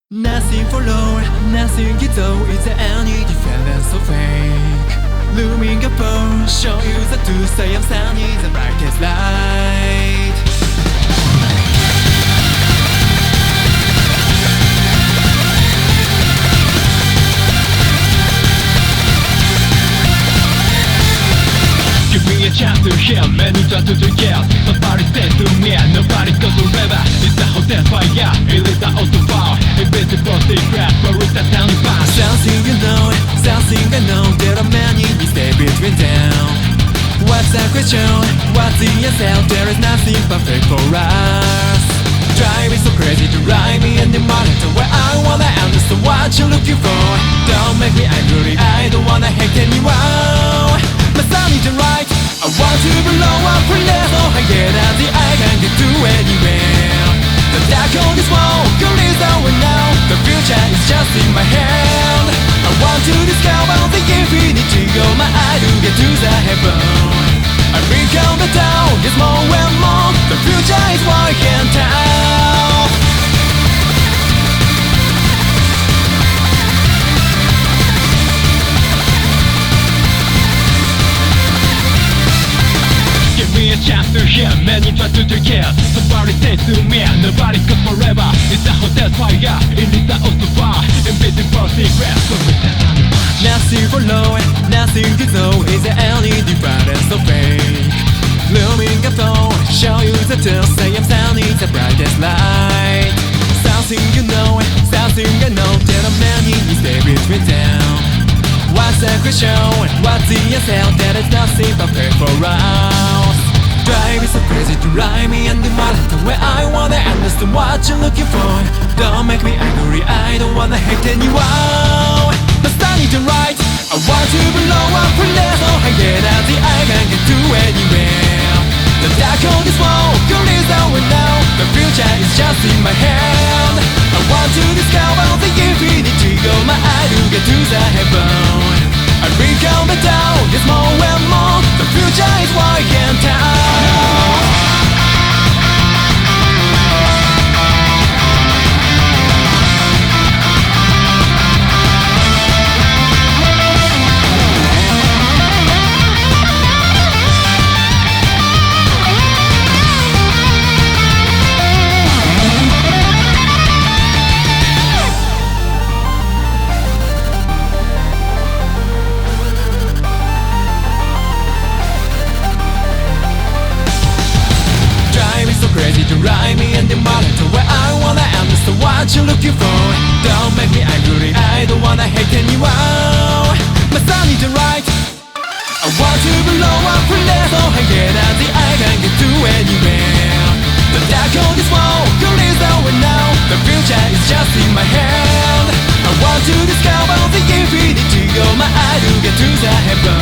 Nothing follow, nothing is though. Is there any difference so fake? Looming above, show you the truth. I am sunny, the brightest light. Give me a chance to heal, many try to get. Somebody said to me, nobody goes forever. It's a hot fire, it is the auto fire. Invisible secret, but it's a tiny path. Something you know, something I know. There are many mistakes between them. What's the question? What's the answer? There is nothing perfect for us. Driving so crazy to ride me and the monitor where I wanna understand what you're looking for. Don't make me angry, I don't wanna hate anyone. My son isn't right, I want to blow up a little higher than the eye can get to anywhere. The dark on this wall, girl is over now. The future is just in my hand. I want to discover the infinity, go my eye to get to the heaven. I become the down, it's more and more. The future is what I can tell. Give me a chance to hear, many try to get. Somebody said to me, nobody goes forever. It's a hot fire, it is the auto fire. Invisible secret, so it's a tiny path. Nothing follow, nothing to know. Is there any difference so fake? Looming above, show you the truth. I am sunny, the brightest light. Something you know, something I know. There are many mistakes between them. What's the question? What's the answer? There is nothing perfect for us. Driving so crazy to ride me and the monitor where I wanna understand what you're looking for. Don't make me angry, I don't wanna hate anyone. The sun isn't right, I want to blow up a little higher than the eye can get to anywhere. The dark on this wall, girl is over now. The future is just in my hand. I want to discover the infinity, go my eye to get to the heaven. I become the down, it's more and more. The future is what I can tell. Crazy to ride me and the monitor where I wanna understand what you're looking for. Don't make me angry, I don't wanna hate anyone. My son isn't right, I want to blow up a little higher than the eye can get to anywhere. The dark on this wall, girl is over now. The future is just in my hand. I want to discover the infinity, go my eye to get to the heaven.